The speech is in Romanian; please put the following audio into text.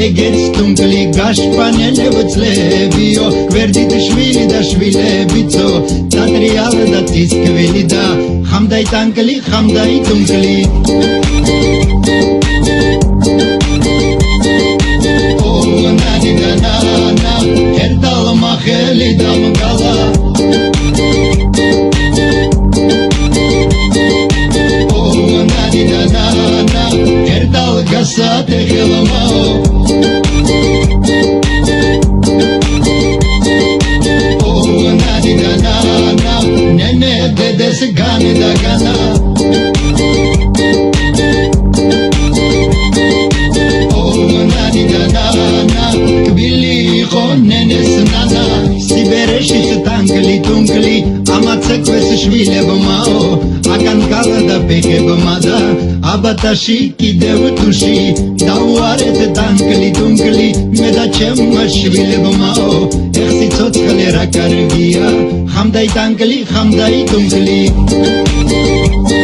ეგეც თუნკლი გაშპანელევწლებიო გვერდით შვილი და შვილებიცო დატრიალ და თისკვილი და ხამდაი ტანკლი ხამდაი თუნკლი Erdal maheli damgala Oh nani nana Erdal gasate khilmao Oh nani nana Nene dedes gani da gana Oh nani nana Kbili Nenes nana Sibereșit tangli tungli Amață ques șvilebmao Acan cala da pechebmada Abata și chideu tuși Dauare de tangli tungli Meda cem șvilebmao Exi toți călera cargia Hamdai tangli hamdai tungli